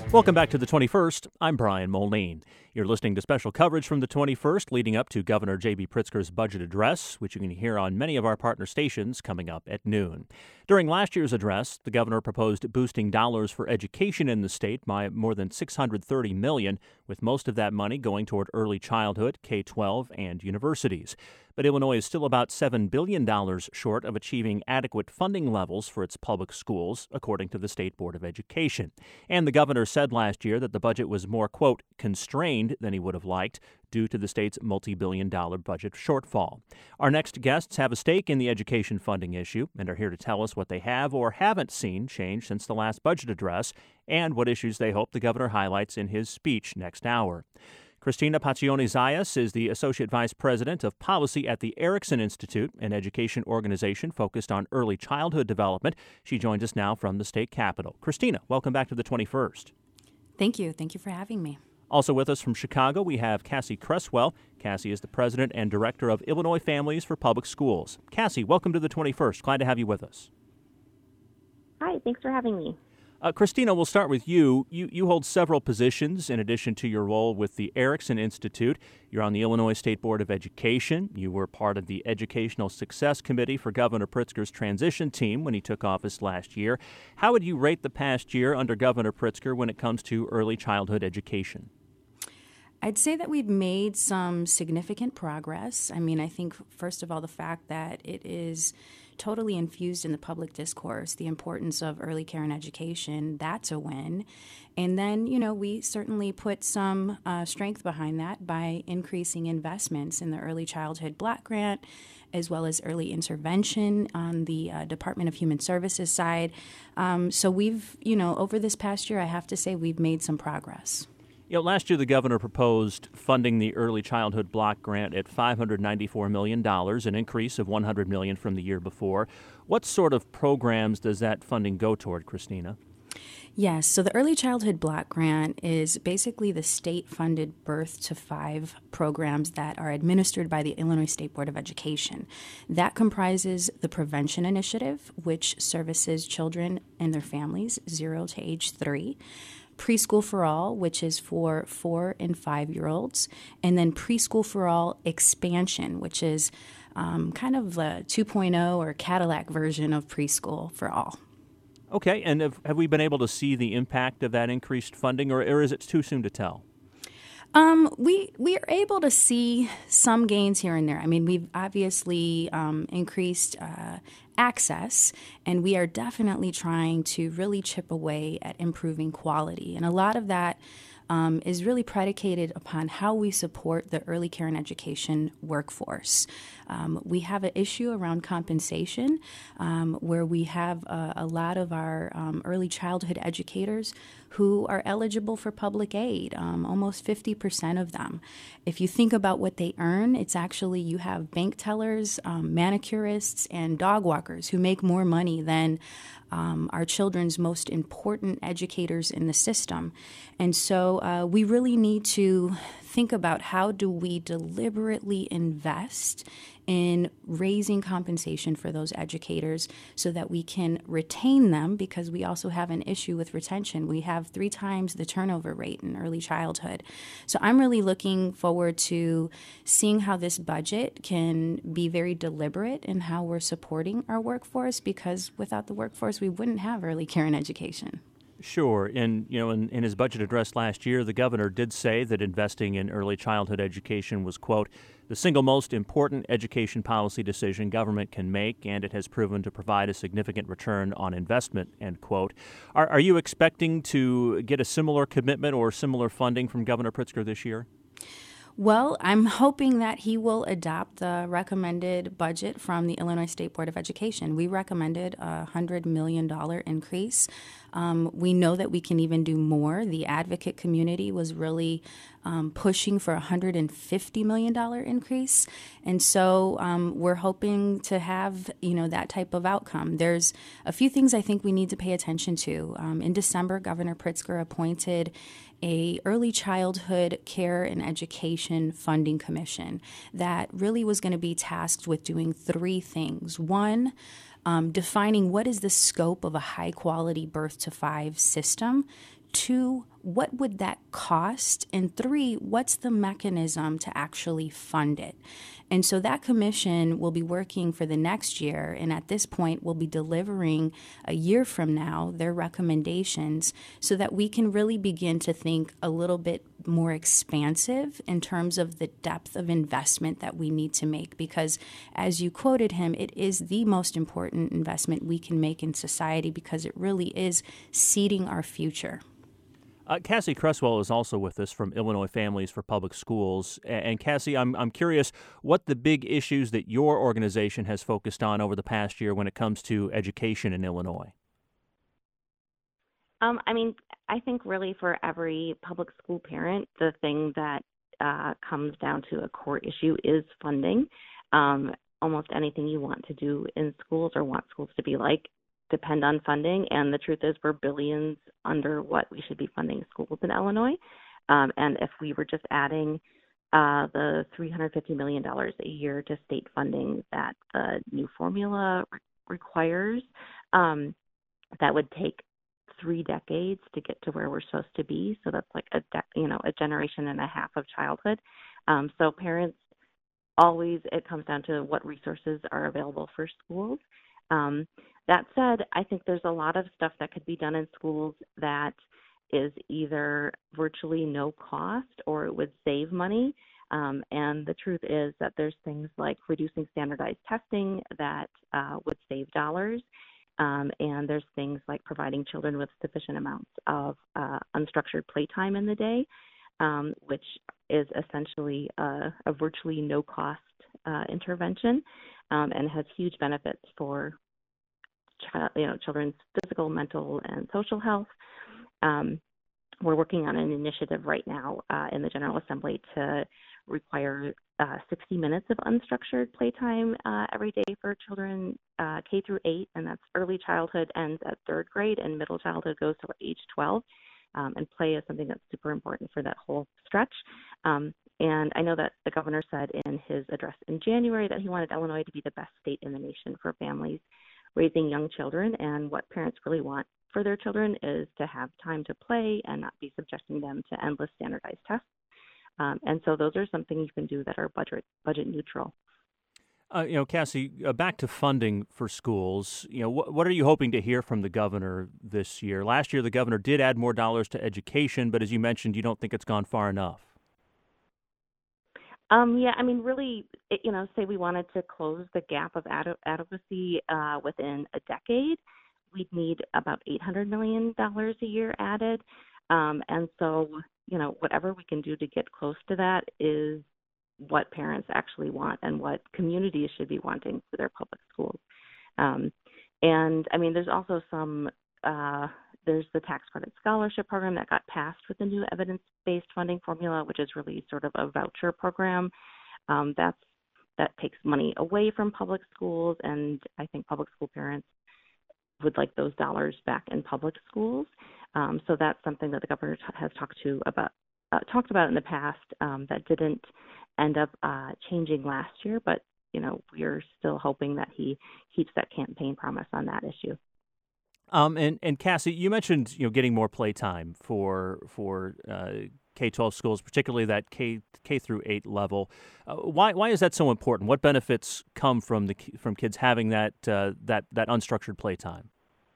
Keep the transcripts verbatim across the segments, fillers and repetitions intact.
Welcome back to the twenty-first. I'm Brian Moline. You're listening to special coverage from the twenty-first leading up to Governor J B. Pritzker's budget address, which you can hear on many of our partner stations coming up at noon. During last year's address, the governor proposed boosting dollars for education in the state by more than six hundred thirty million dollars, with most of that money going toward early childhood, K twelve, and universities. But Illinois is still about seven billion dollars short of achieving adequate funding levels for its public schools, according to the State Board of Education. And the governor said last year that the budget was more, quote, constrained than he would have liked due to the state's multi-billion dollar budget shortfall. Our next guests have a stake in the education funding issue and are here to tell us what they have or haven't seen change since the last budget address and what issues they hope the governor highlights in his speech next hour. Christina Paccioni-Zayas is the Associate Vice President of Policy at the Erickson Institute, an education organization focused on early childhood development. She joins us now from the state capitol. Christina, welcome back to the twenty-first. Thank you. Thank you for having me. Also with us from Chicago, we have Cassie Cresswell. Cassie is the President and Director of Illinois Families for Public Schools. Cassie, welcome to the twenty-first. Glad to have you with us. Hi, thanks for having me. Uh, Christina, we'll start with you. you. You hold several positions in addition to your role with the Erickson Institute. You're on the Illinois State Board of Education. You were part of the Educational Success Committee for Governor Pritzker's transition team when he took office last year. How would you rate the past year under Governor Pritzker when it comes to early childhood education? I'd say that we've made some significant progress. I mean, I think, first of all, the fact that it is totally infused in the public discourse, the importance of early care and education, that's a win. And then, you know, we certainly put some uh, strength behind that by increasing investments in the Early Childhood Block Grant, as well as early intervention on the uh, Department of Human Services side. Um, so we've, you know, over this past year, I have to say we've made some progress. You know, last year the governor proposed funding the Early Childhood Block Grant at five hundred ninety-four million dollars, an increase of one hundred million dollars from the year before. What sort of programs does that funding go toward, Christina? Yes, so the Early Childhood Block Grant is basically the state-funded birth to five programs that are administered by the Illinois State Board of Education. That comprises the Prevention Initiative, which services children and their families zero to age three. Preschool for All, which is for four and five-year-olds, and then Preschool for All Expansion, which is um, kind of the two point oh or Cadillac version of Preschool for All. Okay, and have, have we been able to see the impact of that increased funding, or, or is it too soon to tell? Um, we we are able to see some gains here and there. I mean, we've obviously um, increased uh, access, and we are definitely trying to really chip away at improving quality. And a lot of that um, is really predicated upon how we support the early care and education workforce. Um, we have an issue around compensation um, where we have a, a lot of our um, early childhood educators who are eligible for public aid, um, almost fifty percent of them. If you think about what they earn, it's actually you have bank tellers, um, manicurists, and dog walkers who make more money than um, our children's most important educators in the system. And so uh, we really need to think about how do we deliberately invest in raising compensation for those educators so that we can retain them, because we also have an issue with retention. We have three times the turnover rate in early childhood. So I'm really looking forward to seeing how this budget can be very deliberate in how we're supporting our workforce, because without the workforce, we wouldn't have early care and education. Sure. And, you know, in, in his budget address last year, the governor did say that investing in early childhood education was, quote, the single most important education policy decision government can make, and it has proven to provide a significant return on investment, end quote. Are, are you expecting to get a similar commitment or similar funding from Governor Pritzker this year? Well, I'm hoping that he will adopt the recommended budget from the Illinois State Board of Education. We recommended a one hundred million dollars increase. Um, we know that we can even do more. The advocate community was really um, pushing for a one hundred fifty million dollars increase. And so um, we're hoping to have, you know, that type of outcome. There's a few things I think we need to pay attention to. Um, in December, Governor Pritzker appointed a early childhood care and education funding commission that really was going to be tasked with doing three things. One, um, defining what is the scope of a high quality birth to five system. Two, what would that cost? And three, what's the mechanism to actually fund it? And so that commission will be working for the next year, and at this point will be delivering a year from now their recommendations so that we can really begin to think a little bit more expansive in terms of the depth of investment that we need to make. Because as you quoted him, it is the most important investment we can make in society because it really is seeding our future. Uh, Cassie Cresswell is also with us from Illinois Families for Public Schools. And Cassie, I'm I'm curious what the big issues that your organization has focused on over the past year when it comes to education in Illinois. Um, I mean, I think really for every public school parent, the thing that uh, comes down to a core issue is funding. Um, almost anything you want to do in schools or want schools to be like depend on funding, and the truth is we're billions under what we should be funding schools in Illinois. Um, and if we were just adding uh, the three hundred fifty million dollars a year to state funding that the new formula re- requires, um, that would take three decades to get to where we're supposed to be. So that's like a de- you know a generation and a half of childhood. Um, so parents always, it comes down to what resources are available for schools. Um, that said, I think there's a lot of stuff that could be done in schools that is either virtually no cost or it would save money. Um, and the truth is that there's things like reducing standardized testing that uh, would save dollars. Um, and there's things like providing children with sufficient amounts of uh, unstructured playtime in the day, um, which is essentially a, a virtually no-cost uh, intervention um, and has huge benefits for ch- you know children's physical, mental, and social health. Um, we're working on an initiative right now uh, in the General Assembly to require uh, sixty minutes of unstructured playtime uh, every day for children uh, K through eight, and that's early childhood ends at third grade, and middle childhood goes to age twelve. Um, and play is something that's super important for that whole stretch. Um, and I know that the governor said in his address in January that he wanted Illinois to be the best state in the nation for families raising young children, and what parents really want for their children is to have time to play and not be subjecting them to endless standardized tests. Um, and so those are some things you can do that are budget budget neutral. Uh, you know, Cassie, uh, back to funding for schools. You know, wh- what are you hoping to hear from the governor this year? Last year, the governor did add more dollars to education, but as you mentioned, you don't think it's gone far enough. Um, yeah, I mean, really, it, you know, say we wanted to close the gap of ad- adequacy uh, within a decade, we'd need about eight hundred million dollars a year added. Um, and so, you know, whatever we can do to get close to that is what parents actually want and what communities should be wanting for their public schools. Um, and, I mean, there's also some, uh, there's the tax credit scholarship program that got passed with the new evidence-based funding formula, which is really sort of a voucher program. Um, that's that takes money away from public schools, and I think public school parents would like those dollars back in public schools. Um, so that's something that the governor t- has talked to about uh, talked about in the past um, that didn't end up uh, changing last year, but you know we're still hoping that he keeps that campaign promise on that issue. Um, and, and Cassie, you mentioned you know getting more playtime for for uh, K twelve schools, particularly that K K through eight level. Uh, why why is that so important? What benefits come from the from kids having that uh, that that unstructured playtime?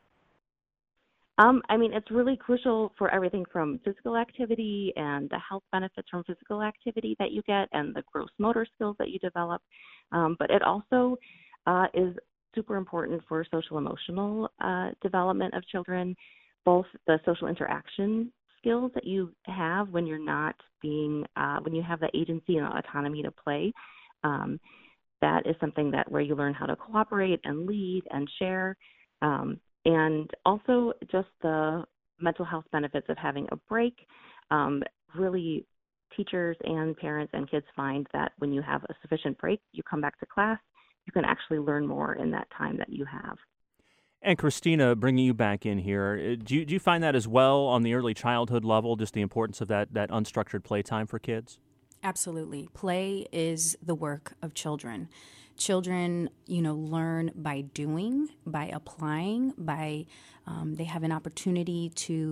Um, I mean, it's really crucial for everything from physical activity and the health benefits from physical activity that you get and the gross motor skills that you develop. Um, but it also uh, is super important for social emotional uh, development of children, both the social interaction skills that you have when you're not being, uh, when you have the agency and autonomy to play. Um, that is something that where you learn how to cooperate and lead and share. Um, And also just the mental health benefits of having a break. Um, really, teachers and parents and kids find that when you have a sufficient break, you come back to class, you can actually learn more in that time that you have. And Christina, bringing you back in here, do you, do you find that as well on the early childhood level, just the importance of that, that unstructured playtime for kids? Absolutely. Play is the work of children. Children, you know, learn by doing, by applying, by um, they have an opportunity to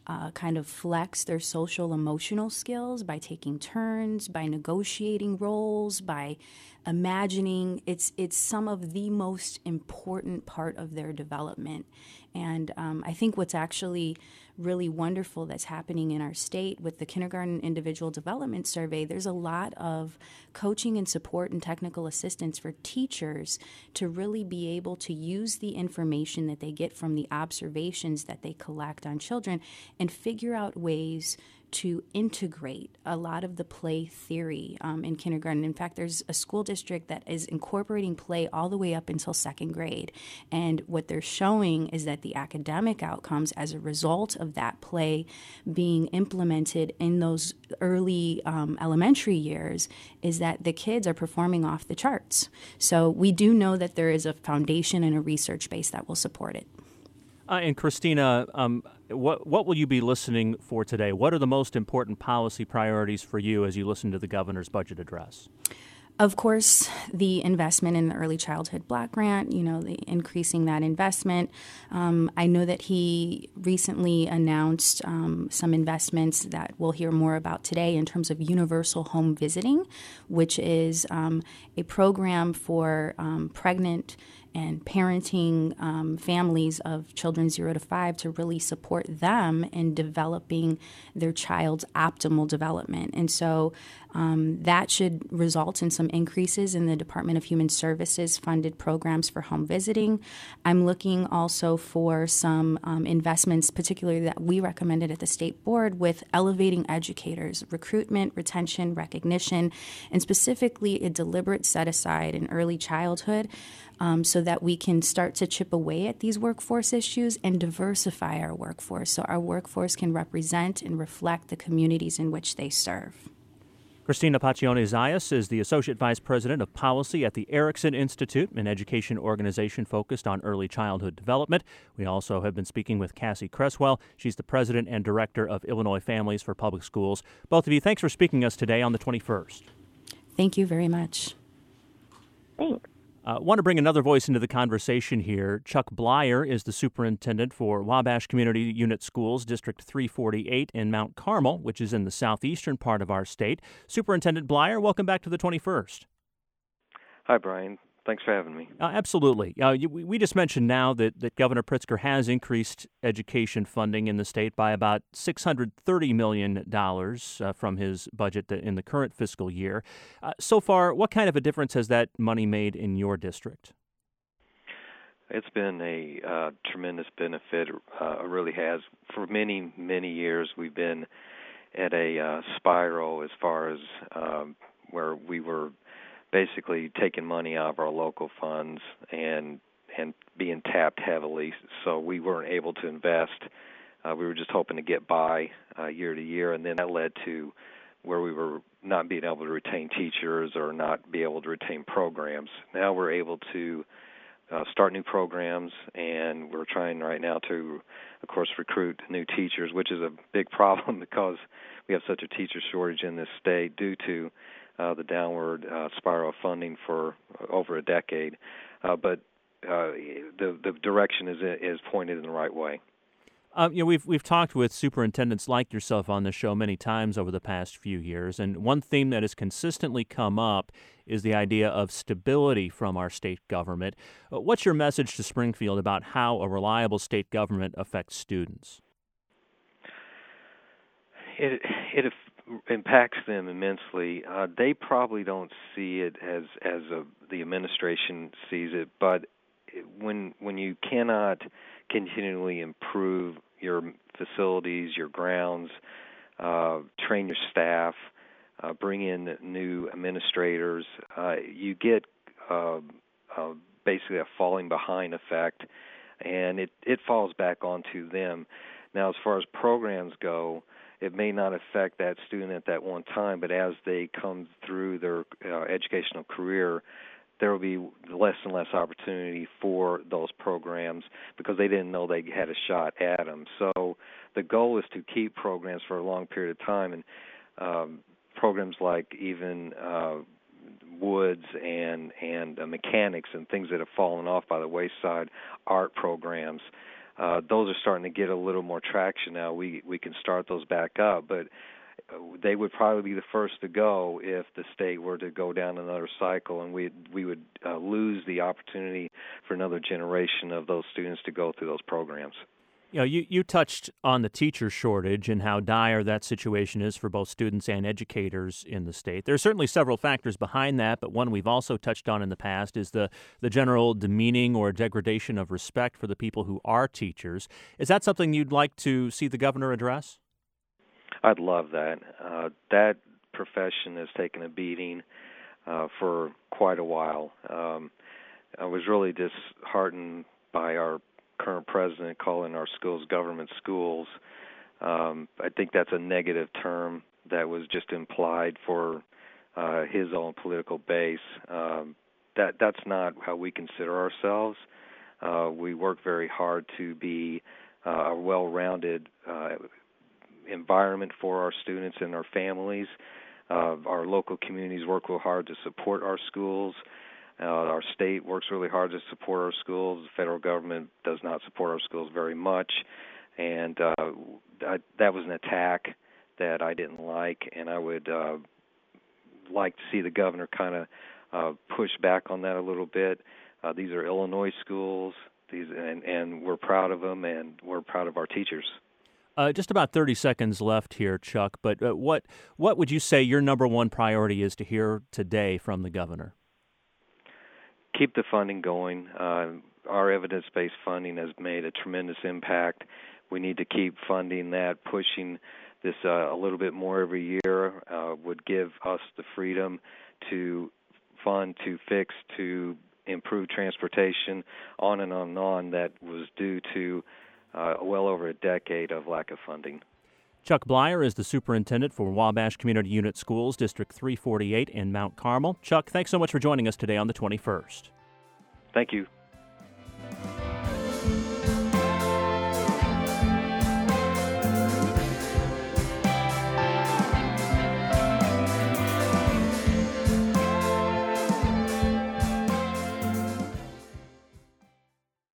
uh, kind of flex their social emotional skills by taking turns, by negotiating roles, by imagining. It's it's some of the most important part of their development. And um, I think what's actually really wonderful that's happening in our state with the Kindergarten Individual Development Survey, there's a lot of coaching and support and technical assistance for teachers to really be able to use the information that they get from the observations that they collect on children and figure out ways to integrate a lot of the play theory um, in kindergarten. In fact, there's a school district that is incorporating play all the way up until second grade. And what they're showing is that the academic outcomes as a result of that play being implemented in those early um, elementary years is that the kids are performing off the charts. So we do know that there is a foundation and a research base that will support it. Uh, and Christina, um, what what will you be listening for today? What are the most important policy priorities for you as you listen to the governor's budget address? Of course, the investment in the Early Childhood Block Grant, you know, the increasing that investment. Um, I know that he recently announced um, some investments that we'll hear more about today in terms of universal home visiting, which is um, a program for um, pregnant and parenting um, families of children zero to five to really support them in developing their child's optimal development. And so um, that should result in some increases in the Department of Human Services funded programs for home visiting. I'm looking also for some um, investments, particularly that we recommended at the state board, with elevating educators, recruitment, retention, recognition, and specifically a deliberate set aside in early childhood Um, so that we can start to chip away at these workforce issues and diversify our workforce so our workforce can represent and reflect the communities in which they serve. Christina Paccione-Zayas is the Associate Vice President of Policy at the Erickson Institute, an education organization focused on early childhood development. We also have been speaking with Cassie Creswell. She's the President and Director of Illinois Families for Public Schools. Both of you, thanks for speaking to us today on the twenty-first. Thank you very much. Thanks. I uh, want to bring another voice into the conversation here. Chuck Bleier is the superintendent for Wabash Community Unit Schools, District three forty-eight in Mount Carmel, which is in the southeastern part of our state. Superintendent Bleier, welcome back to the twenty-first. Hi, Brian. Thanks for having me. Uh, absolutely. Uh, you, we just mentioned now that, that Governor Pritzker has increased education funding in the state by about six hundred thirty million dollars uh, from his budget in the current fiscal year. Uh, so far, what kind of a difference has that money made in your district? It's been a uh, tremendous benefit. Uh, it really has. For many, many years, we've been at a uh, spiral as far as um, where we were basically taking money out of our local funds and and being tapped heavily, so we weren't able to invest. Uh, we were just hoping to get by uh, year to year, and then that led to where we were not being able to retain teachers or not be able to retain programs. Now we're able to uh, start new programs, and we're trying right now to, of course, recruit new teachers, which is a big problem because we have such a teacher shortage in this state due to Uh, the downward uh, spiral of funding for over a decade, uh, but uh, the the direction is is pointed in the right way. Uh, you know, we've we've talked with superintendents like yourself on the show many times over the past few years, and one theme that has consistently come up is the idea of stability from our state government. Uh, what's your message to Springfield about how a reliable state government affects students? It it impacts them immensely. Uh, they probably don't see it as as a, the administration sees it, but when when you cannot continually improve your facilities, your grounds, uh, train your staff, uh, bring in new administrators, uh, you get uh, uh, basically a falling behind effect, and it, it falls back onto them. Now, as far as programs go, it may not affect that student at that one time, but as they come through their uh, educational career, there will be less and less opportunity for those programs because they didn't know they had a shot at them. So the goal is to keep programs for a long period of time, and um, programs like even uh, woods and and uh, mechanics and things that have fallen off by the wayside, art programs. uh, those are starting to get a little more traction now. We we can start those back up, but they would probably be the first to go if the state were to go down another cycle, and we we would uh, lose the opportunity for another generation of those students to go through those programs. You know, you, you touched on the teacher shortage and how dire that situation is for both students and educators in the state. There are certainly several factors behind that, but one we've also touched on in the past is the, the general demeaning or degradation of respect for the people who are teachers. Is that something you'd like to see the governor address? I'd love that. Uh, that profession has taken a beating uh, for quite a while. Um, I was really disheartened by our current president calling our schools government schools. Um, I think that's a negative term that was just implied for uh, his own political base. Um, that that's not how we consider ourselves. Uh, we work very hard to be uh, a well-rounded uh, environment for our students and our families. Uh, our local communities work real hard to support our schools. Uh, our state works really hard to support our schools. The federal government does not support our schools very much, and uh, I, that was an attack that I didn't like, and I would uh, like to see the governor kind of uh, push back on that a little bit. Uh, these are Illinois schools, these, and, and we're proud of them, and we're proud of our teachers. Uh, just about thirty seconds left here, Chuck, but uh, what what would you say your number one priority is to hear today from the governor? Keep the funding going. Uh, our evidence-based funding has made a tremendous impact. We need to keep funding that, pushing this uh, a little bit more every year uh, would give us the freedom to fund, to fix, to improve transportation, on and on and on, that was due to uh, well over a decade of lack of funding. Chuck Bleier is the superintendent for Wabash Community Unit Schools, District three forty-eight in Mount Carmel. Chuck, thanks so much for joining us today on the twenty-first. Thank you.